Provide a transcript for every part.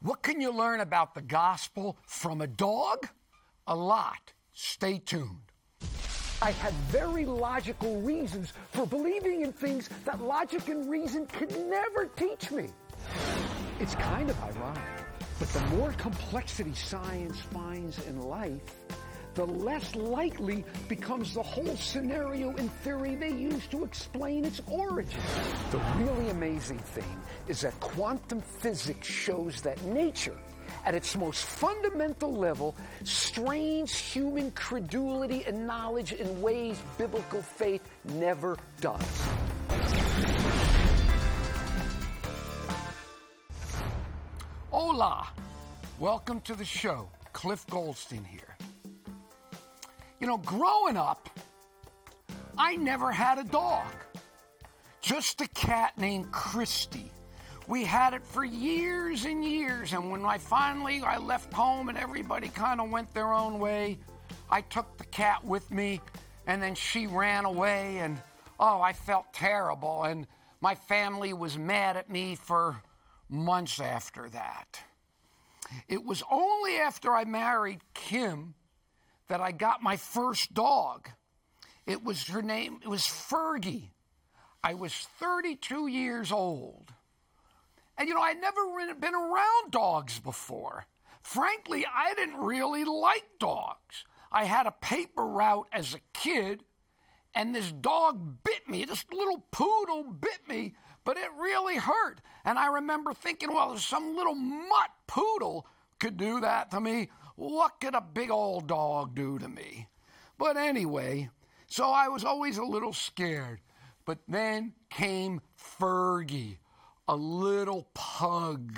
What can you learn about the gospel from a dog? A lot. Stay tuned. I had very logical reasons for believing in things that logic and reason could never teach me. It's kind of ironic, but the more complexity science finds in life, the less likely becomes the whole scenario and theory they use to explain its origin. The really amazing thing is that quantum physics shows that nature, at its most fundamental level, strains human credulity and knowledge in ways biblical faith never does. Hola! Welcome to the show. Cliff Goldstein here. You know, growing up, I never had a dog. Just a cat named Christy. We had it for years and years, and when I left home and everybody kind of went their own way, I took the cat with me, and then she ran away, and I felt terrible, and my family was mad at me for months after that. It was only after I married Kim that I got my first dog. It was Fergie. I was 32 years old. And I'd never been around dogs before. Frankly, I didn't really like dogs. I had a paper route as a kid, and this dog bit me. This little poodle bit me, but it really hurt. And I remember thinking, well, if some little mutt poodle could do that to me, what could a big old dog do to me? But anyway, so I was always a little scared. But then came Fergie, a little pug.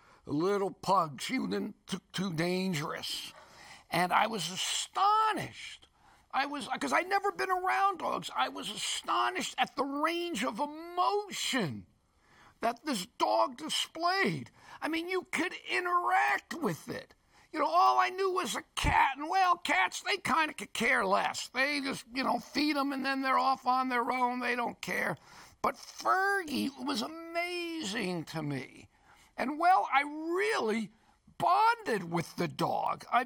She wasn't too dangerous. And I was astonished. Because I'd never been around dogs. I was astonished at the range of emotion that this dog displayed. I mean, you could interact with it. All I knew was a cat, and cats, they kind of could care less. They just, feed them and then they're off on their own. They don't care. But Fergie was amazing to me. And I really bonded with the dog. I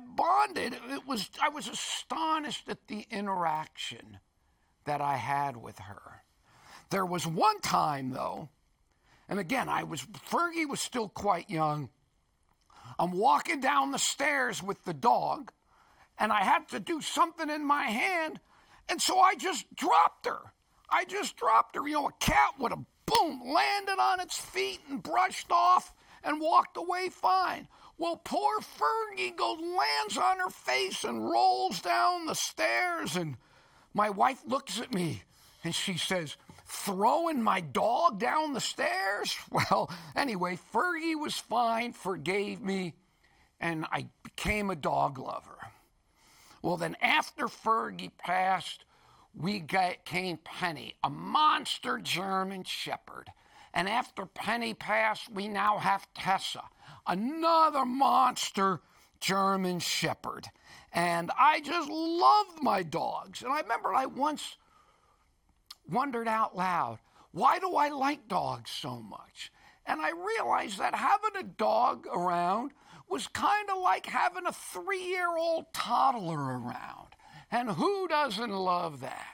was astonished at the interaction that I had with her. There was one time, though, and again, Fergie was still quite young. I'm walking down the stairs with the dog, and I had to do something in my hand, and so I just dropped her. A cat would have, landed on its feet and brushed off and walked away fine. Well, poor Fergie lands on her face and rolls down the stairs, and my wife looks at me, and she says, "Throwing my dog down the stairs?" Well, anyway, Fergie was fine, forgave me, and I became a dog lover. Well, then after Fergie passed, came Penny, a monster German Shepherd. And after Penny passed, we now have Tessa, another monster German Shepherd. And I just loved my dogs. And I remember I once wondered out loud, why do I like dogs so much? And I realized that having a dog around was kind of like having a 3-year-old toddler around. And who doesn't love that?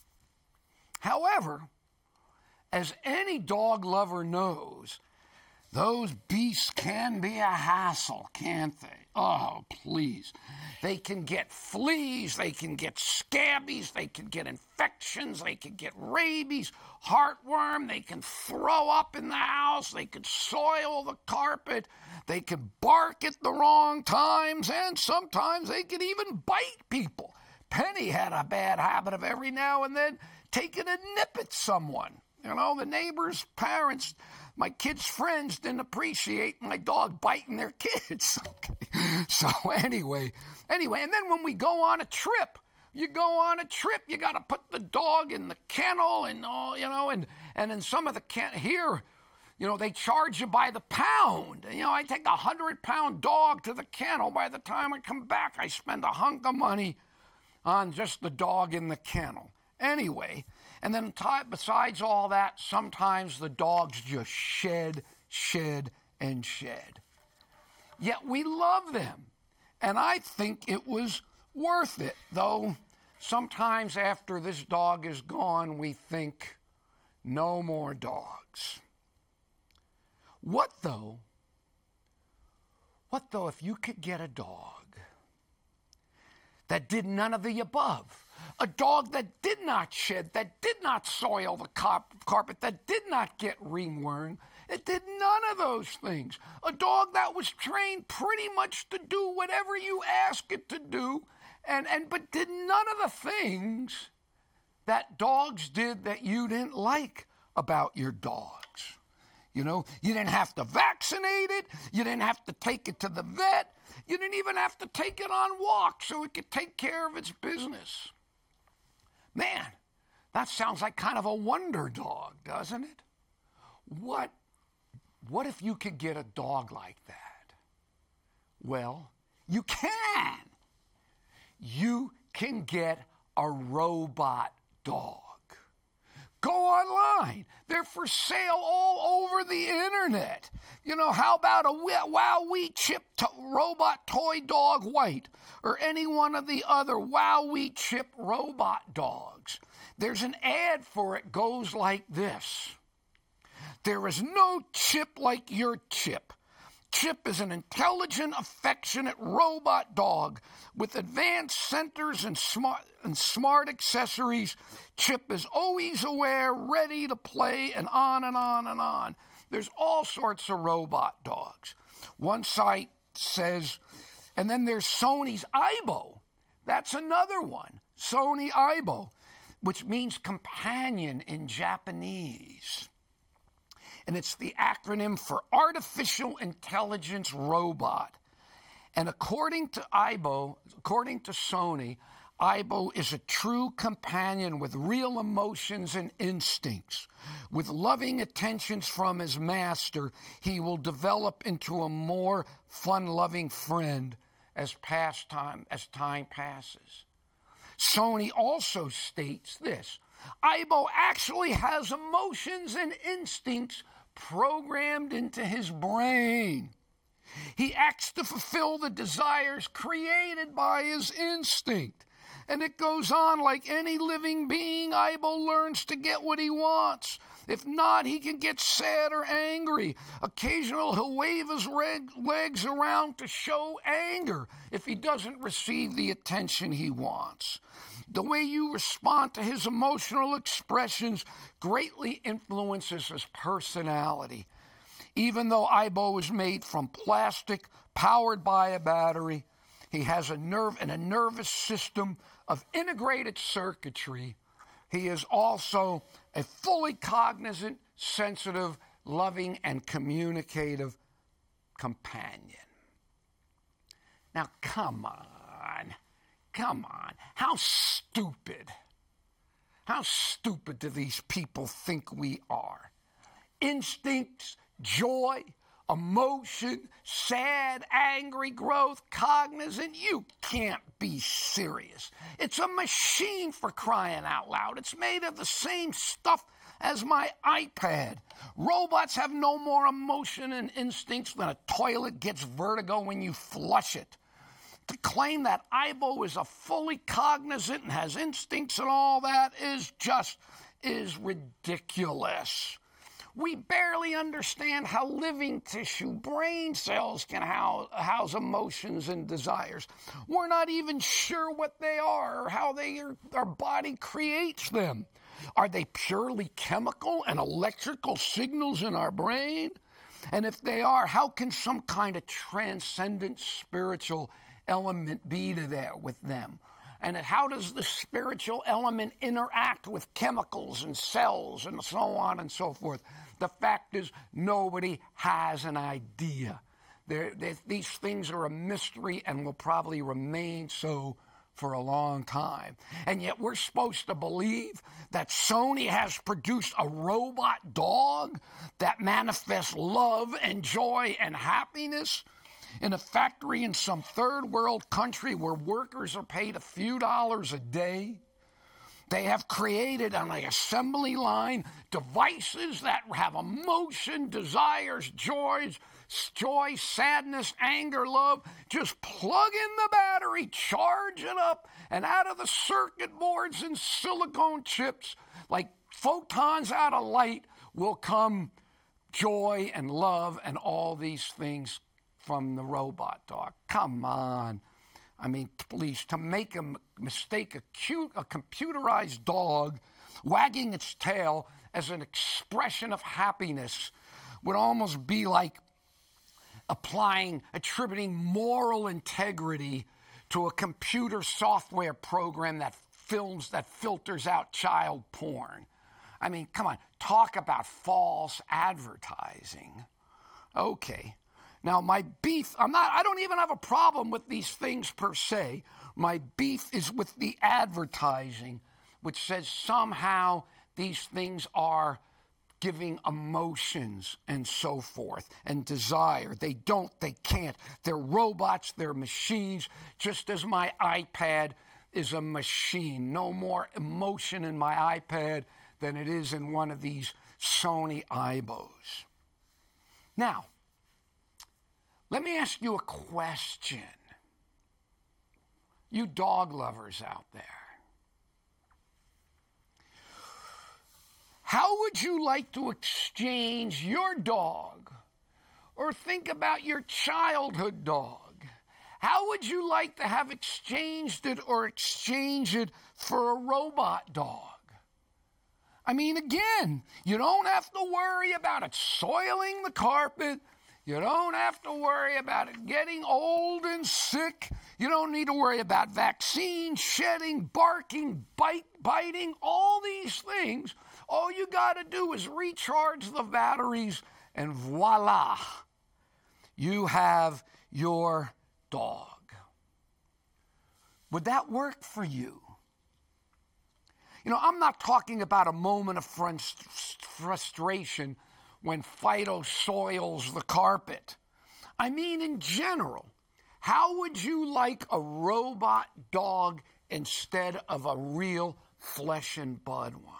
However, as any dog lover knows, those beasts can be a hassle, can't they? Oh, please. They can get fleas, they can get scabies, they can get infections, they can get rabies, heartworm, they can throw up in the house, they can soil the carpet, they can bark at the wrong times, and sometimes they can even bite people. Penny had a bad habit of every now and then taking a nip at someone. The neighbors' parents, my kids' friends didn't appreciate my dog biting their kids. Okay. So anyway, and then when we go on a trip, you got to put the dog in the kennel and and in some of the here, they charge you by the pound. I take a 100-pound dog to the kennel. By the time I come back, I spend a hunk of money on just the dog in the kennel. Anyway, and then besides all that, sometimes the dogs just shed. yet we love them. And I think it was worth it, though sometimes after this dog is gone, we think, no more dogs. What though if you could get a dog that did none of the above? A dog that did not shed, that did not soil the carpet, that did not get ringworm. It did none of those things. A dog that was trained pretty much to do whatever you ask it to do, but did none of the things that dogs did that you didn't like about your dogs. You know, you didn't have to vaccinate it. You didn't have to take it to the vet. You didn't even have to take it on walks so it could take care of its business. Man, that sounds like kind of a wonder dog, doesn't it? What if you could get a dog like that? Well, you can. You can get a robot dog. Go online. They're for sale all over the internet. You know, how about a Wowee Chip robot toy dog white or any one of the other Wowee Chip robot dogs? There's an ad for it, goes like this. There is no chip like your Chip. Chip is an intelligent, affectionate robot dog with advanced sensors and smart accessories. Chip is always aware, ready to play, and on and on and on. There's all sorts of robot dogs. One site says, and then there's Sony's Aibo. That's another one, Sony Aibo, which means companion in Japanese. And it's the acronym for Artificial Intelligence Robot. And according to Sony, Aibo is a true companion with real emotions and instincts. With loving attentions from his master, he will develop into a more fun-loving friend as time passes. Sony also states this: Aibo actually has emotions and instincts programmed into his brain. He acts to fulfill the desires created by his instinct. And it goes on like any living being. Aibo learns to get what he wants. If not, he can get sad or angry. Occasionally, he'll wave his legs around to show anger if he doesn't receive the attention he wants. The way you respond to his emotional expressions greatly influences his personality. Even though Aibo is made from plastic, powered by a battery, he has a nervous system of integrated circuitry. He is also a fully cognizant, sensitive, loving, and communicative companion. Now, come on. How stupid do these people think we are? Instincts, joy, emotion, sad, angry, growth, cognizant. You can't be serious. It's a machine, for crying out loud. It's made of the same stuff as my iPad. Robots have no more emotion and instincts than a toilet gets vertigo when you flush it. To claim that Aibo is a fully cognizant and has instincts and all that is ridiculous. We barely understand how living tissue, brain cells, can house emotions and desires. We're not even sure what they are or how our body creates them. Are they purely chemical and electrical signals in our brain? And if they are, how can some kind of transcendent spiritual element be with them? And how does the spiritual element interact with chemicals and cells and so on and so forth? The fact is, nobody has an idea. These things are a mystery and will probably remain so for a long time. And yet we're supposed to believe that Sony has produced a robot dog that manifests love and joy and happiness in a factory in some third world country where workers are paid a few dollars a day. They have created on the assembly line devices that have emotion, desires, joys, joy, sadness, anger, love. Just plug in the battery, charge it up, and out of the circuit boards and silicone chips, like photons out of light, will come joy and love and all these things from the robot dog. Come on. I mean, please, to make a mistake, a computerized dog wagging its tail as an expression of happiness would almost be like attributing moral integrity to a computer software program that filters out child porn. I mean, come on, talk about false advertising. Okay. Now, my beef, I don't even have a problem with these things per se. My beef is with the advertising, which says somehow these things are giving emotions and so forth and desire. They don't, they can't. They're robots, they're machines, just as my iPad is a machine. No more emotion in my iPad than it is in one of these Sony Aibos. Now, let me ask you a question. You dog lovers out there. How would you like to exchange your dog? Or think about your childhood dog. How would you like to have exchanged it or exchange it for a robot dog? I mean, again, you don't have to worry about it soiling the carpet. You don't have to worry about it getting old and sick. You don't need to worry about vaccines, shedding, barking, biting, all these things. All you got to do is recharge the batteries, and voila, you have your dog. Would that work for you? You know, I'm not talking about a moment of frustration when Fido soils the carpet. I mean, in general, how would you like a robot dog instead of a real flesh and blood one?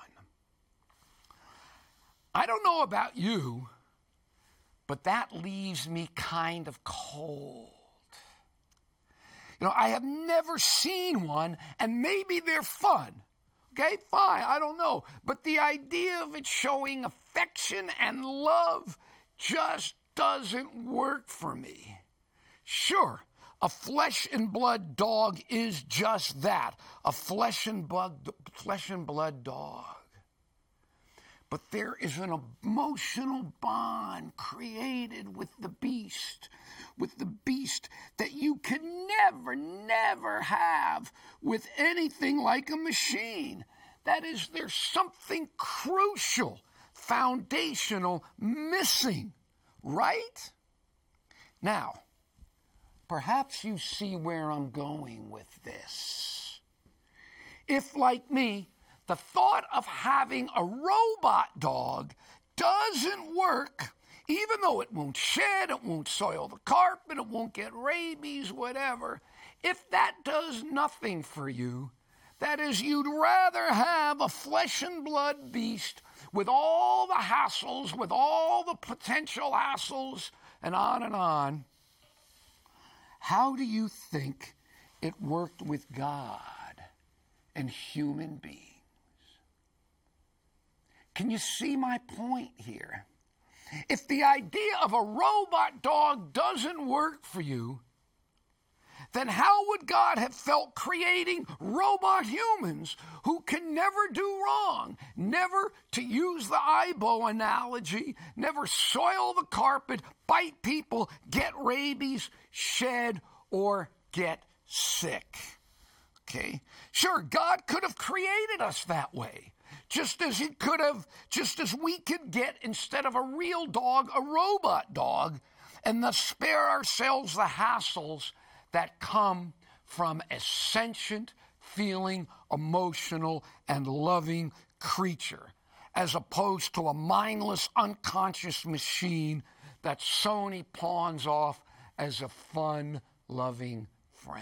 I don't know about you, but that leaves me kind of cold. You know, I have never seen one, and maybe they're fun. Okay, fine, I don't know. But the idea of it showing affection and love just doesn't work for me. Sure, a flesh and blood dog is just that, a flesh and blood dog. But there is an emotional bond created with the beast that you can never have with anything like a machine. That is, there's something crucial, foundational, missing, right? Now, perhaps you see where I'm going with this. If, like me, the thought of having a robot dog doesn't work, even though it won't shed, it won't soil the carpet, it won't get rabies, whatever, if that does nothing for you, that is, you'd rather have a flesh and blood beast with all the hassles, with all the potential hassles, and on, how do you think it worked with God and human beings? Can you see my point here? If the idea of a robot dog doesn't work for you, then how would God have felt creating robot humans who can never do wrong, never, to use the Aibo analogy, never soil the carpet, bite people, get rabies, shed, or get sick? Okay? Sure, God could have created us that way. Just as we could get, instead of a real dog, a robot dog, and thus spare ourselves the hassles that come from a sentient, feeling, emotional, and loving creature, as opposed to a mindless, unconscious machine that Sony pawns off as a fun, loving friend.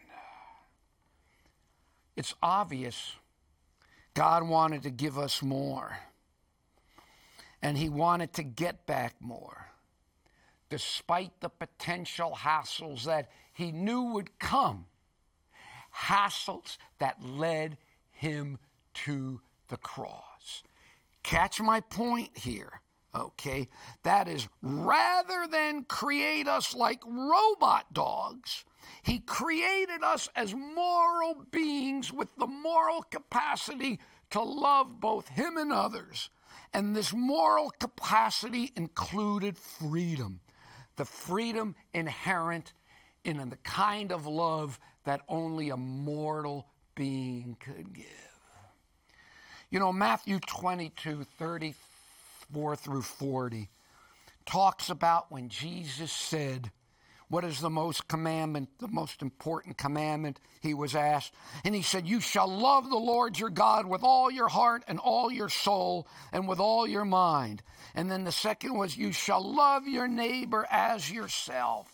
It's obvious God wanted to give us more, and he wanted to get back more. despite the potential hassles that he knew would come, hassles that led him to the cross. Catch my point here, okay? That is, rather than create us like robot dogs, he created us as moral beings with the moral capacity to love both him and others. And this moral capacity included freedom, the freedom inherent in the kind of love that only a mortal being could give. You know, Matthew 22, 34 through 40 talks about when Jesus said, what is the most important commandment, he was asked. And he said, you shall love the Lord your God with all your heart and all your soul and with all your mind. And then the second was, you shall love your neighbor as yourself.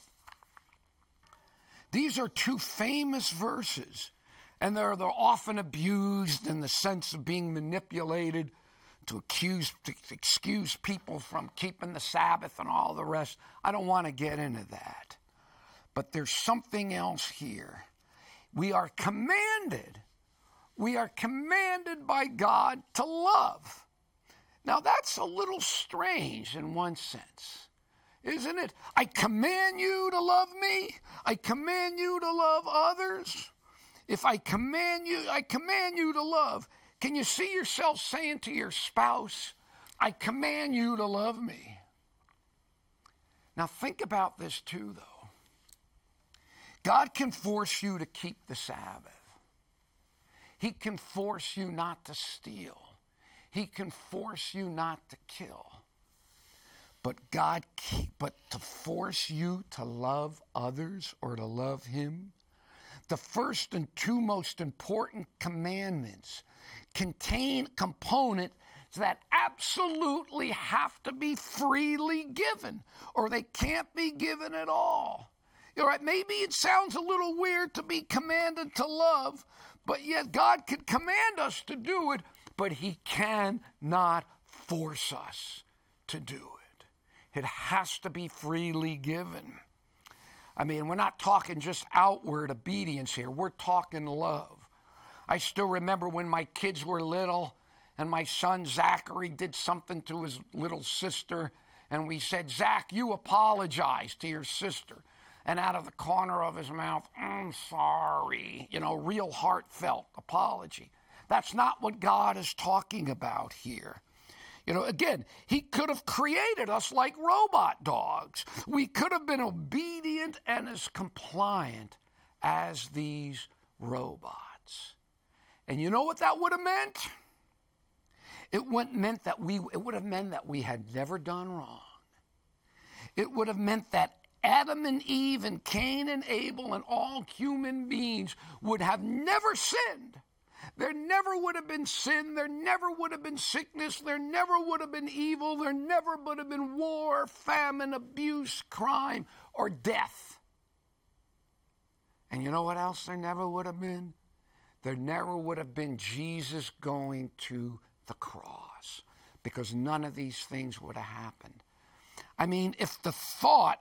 These are two famous verses, and they're often abused in the sense of being manipulated to excuse people from keeping the Sabbath and all the rest. I don't want to get into that. But there's something else here. We are commanded by God to love. Now that's a little strange in one sense, isn't it? I command you to love me. I command you to love others. If I command you to love. Can you see yourself saying to your spouse, I command you to love me? Now think about this too, though. God can force you to keep the Sabbath. He can force you not to steal. He can force you not to kill. But to force you to love others or to love him, the first and two most important commandments contain components that absolutely have to be freely given, or they can't be given at all. All right, maybe it sounds a little weird to be commanded to love, but yet God can command us to do it, but he cannot force us to do it. It has to be freely given. I mean, we're not talking just outward obedience here. We're talking love. I still remember when my kids were little and my son Zachary did something to his little sister, and we said, Zach, you apologize to your sister. And out of the corner of his mouth, I'm sorry, real heartfelt apology. That's not what God is talking about here. Again, he could have created us like robot dogs. We could have been obedient and as compliant as these robots. And you know what that would have meant? It would have meant that we had never done wrong. It would have meant that Adam and Eve and Cain and Abel and all human beings would have never sinned. There never would have been sin. There never would have been sickness. There never would have been evil. There never would have been war, famine, abuse, crime, or death. And you know what else there never would have been? There never would have been Jesus going to the cross, because none of these things would have happened. I mean, if the thought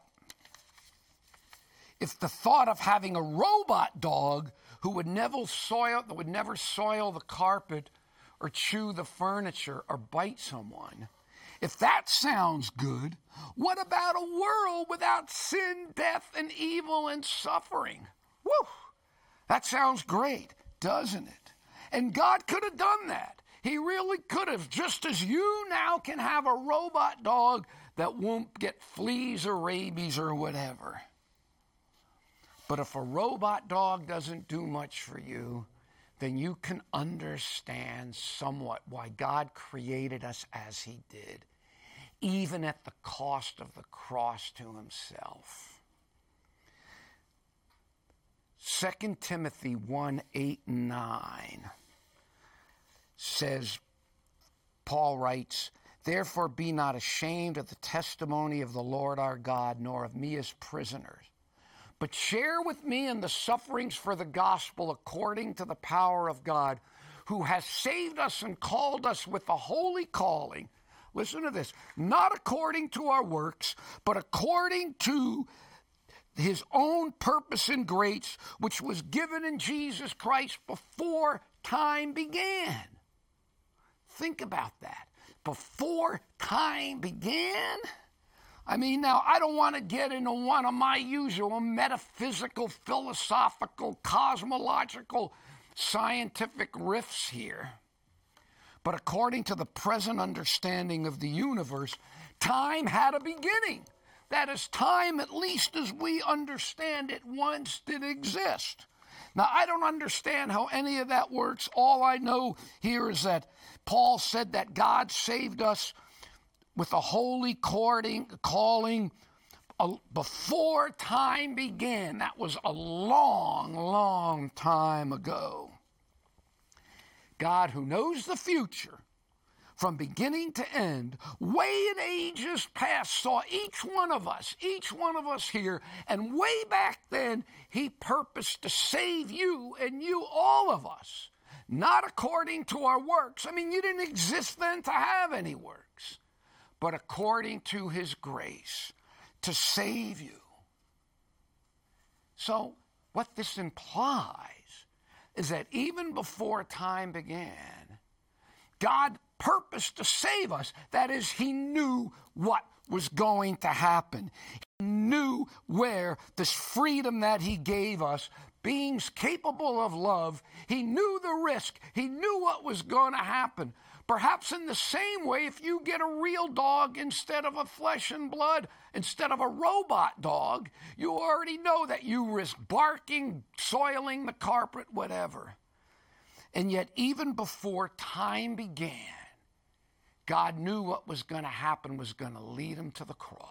of having a robot dog who would never soil the carpet or chew the furniture or bite someone, if that sounds good, what about a world without sin, death, and evil and suffering? Woo! That sounds great, doesn't it? And God could have done that. He really could have, just as you now can have a robot dog that won't get fleas or rabies or whatever. But if a robot dog doesn't do much for you, then you can understand somewhat why God created us as he did, even at the cost of the cross to himself. 2 Timothy 1:8-9 says, Paul writes, therefore be not ashamed of the testimony of the Lord our God, nor of me as prisoners, but share with me in the sufferings for the gospel according to the power of God, who has saved us and called us with a holy calling, listen to this, not according to our works, but according to his own purpose and grace, which was given in Jesus Christ before time began. Think about that. Before time began? I mean, now, I don't want to get into one of my usual metaphysical, philosophical, cosmological, scientific riffs here. But according to the present understanding of the universe, time had a beginning. That is, time, at least as we understand it, once did exist. Now, I don't understand how any of that works. All I know here is that Paul said that God saved us with a holy calling before time began. That was a long, long time ago. God, who knows the future from beginning to end, way in ages past, saw each one of us here, and way back then, he purposed to save you and you, all of us, not according to our works. I mean, you didn't exist then to have any works, but according to his grace, to save you. So, what this implies is that even before time began, God purposed to save us. That is, he knew what was going to happen. He knew where this freedom that he gave us, beings capable of love, he knew the risk. He knew what was going to happen. Perhaps in the same way, if you get a real dog instead of a flesh and blood, instead of a robot dog, you already know that you risk barking, soiling the carpet, whatever. And yet, even before time began, God knew what was going to happen was going to lead him to the cross.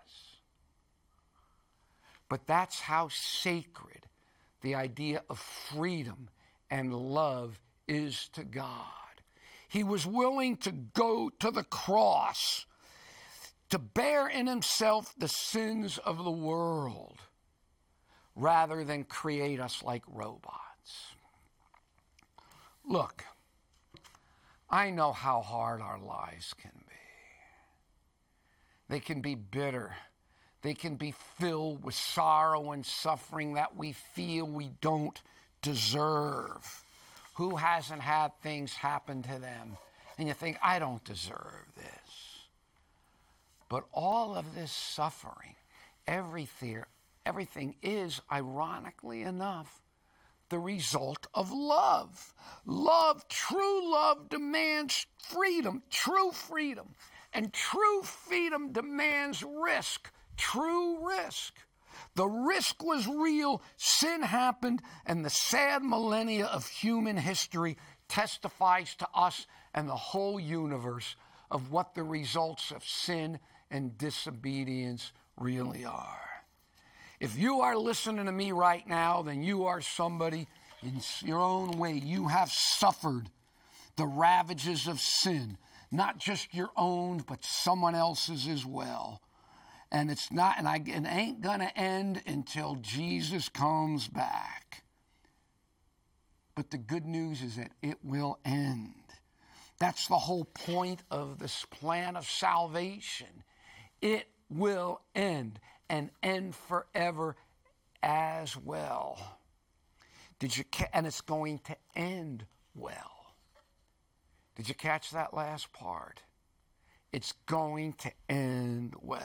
But that's how sacred the idea of freedom and love is to God. He was willing to go to the cross to bear in himself the sins of the world rather than create us like robots. Look, I know how hard our lives can be. They can be bitter. They can be filled with sorrow and suffering that we feel we don't deserve. Who hasn't had things happen to them? And you think, I don't deserve this. But all of this suffering, everything is, ironically enough, the result of love. True love demands freedom, true freedom. And true freedom demands risk, true risk. The risk was real, sin happened, and the sad millennia of human history testifies to us and the whole universe of what the results of sin and disobedience really are. If you are listening to me right now, then you are somebody in your own way. You have suffered the ravages of sin, not just your own, but someone else's as well. And it's not, and it ain't going to end until Jesus comes back. But the good news is that it will end. That's the whole point of this plan of salvation. It will end, and end forever as well. And it's going to end well. Did you catch that last part? It's going to end well.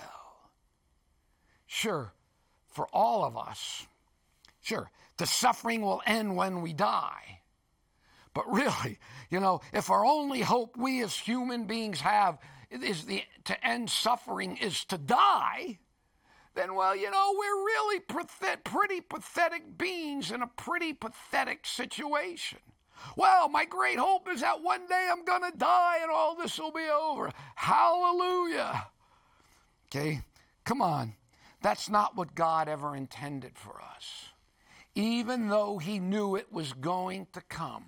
Sure, for all of us, sure, the suffering will end when we die. But really, if our only hope we as human beings have is to end suffering is to die, then, well, we're really pretty pathetic beings in a pretty pathetic situation. Well, my great hope is that one day I'm going to die and all this will be over. Hallelujah. Okay, come on. That's not what God ever intended for us, even though he knew it was going to come.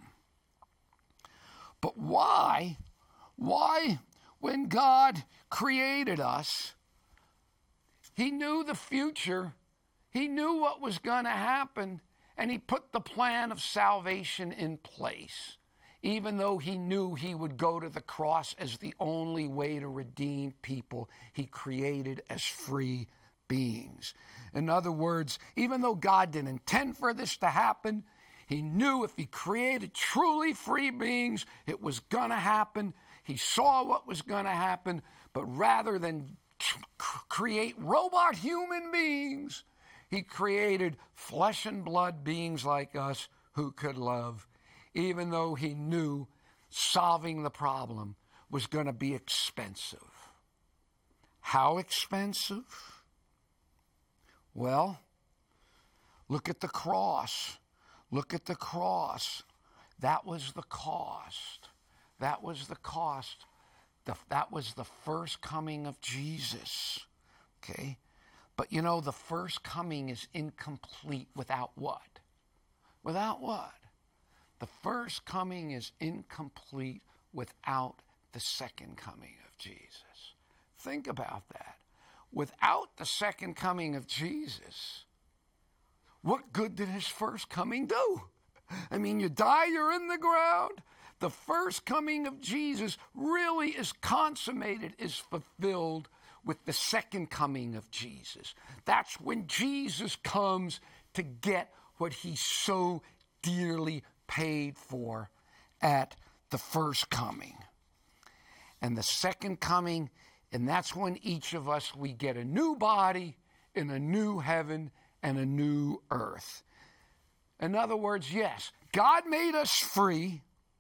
But why, when God created us, he knew the future, he knew what was going to happen, and he put the plan of salvation in place, Even though he knew he would go to the cross as the only way to redeem people he created as free beings. In other words, even though God didn't intend for this to happen, he knew if he created truly free beings, it was going to happen. He saw what was going to happen, but rather than create robot human beings, he created flesh and blood beings like us who could love, even though he knew solving the problem was going to be expensive. How expensive? Well, look at the cross. Look at the cross. That was the cost. That was the cost. That was the first coming of Jesus. Okay? But you know, the first coming is incomplete without what? Without what? The first coming is incomplete without the second coming of Jesus. Think about that. Without the second coming of Jesus, what good did his first coming do? I mean, you die, you're in the ground. The first coming of Jesus really is consummated, is fulfilled with the second coming of Jesus. That's when Jesus comes to get what he so dearly paid for at the first coming. And the second coming, and that's when each of us, we get a new body in a new heaven and a new earth. In other words, yes, God made us free.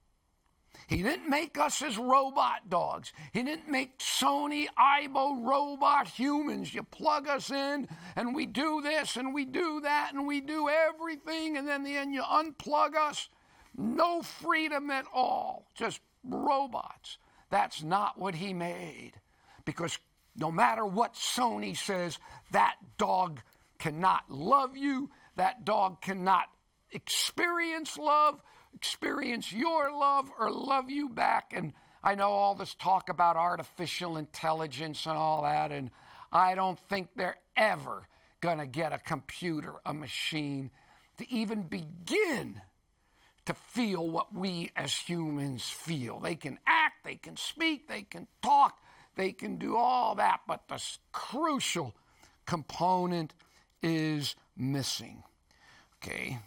He didn't make us as robot dogs. He didn't make Sony Aibo robot humans. You plug us in and we do this and we do that and we do everything, and then in the end you unplug us. No freedom at all, just robots. That's not what he made, because no matter what Sony says, that dog cannot love you. That dog cannot experience love, experience your love, or love you back. And I know all this talk about artificial intelligence and all that, and I don't think they're ever going to get a computer, a machine, to even begin to feel what we as humans feel. They can act, they can speak, they can talk, they can do all that, but the crucial component is missing. Okay?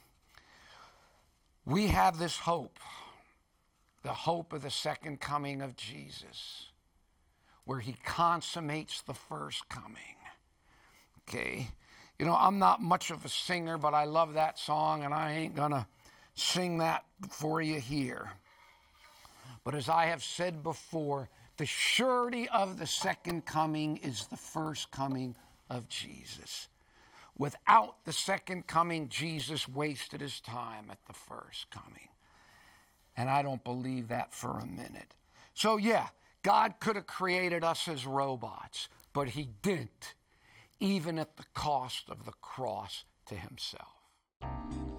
We have this hope, the hope of the second coming of Jesus, where he consummates the first coming. Okay? You know, I'm not much of a singer, but I love that song, and I ain't gonna sing that for you here. But as I have said before, the surety of the second coming is the first coming of Jesus. Without the second coming, Jesus wasted his time at the first coming. And I don't believe that for a minute. So yeah, God could have created us as robots, but he didn't, even at the cost of the cross to himself.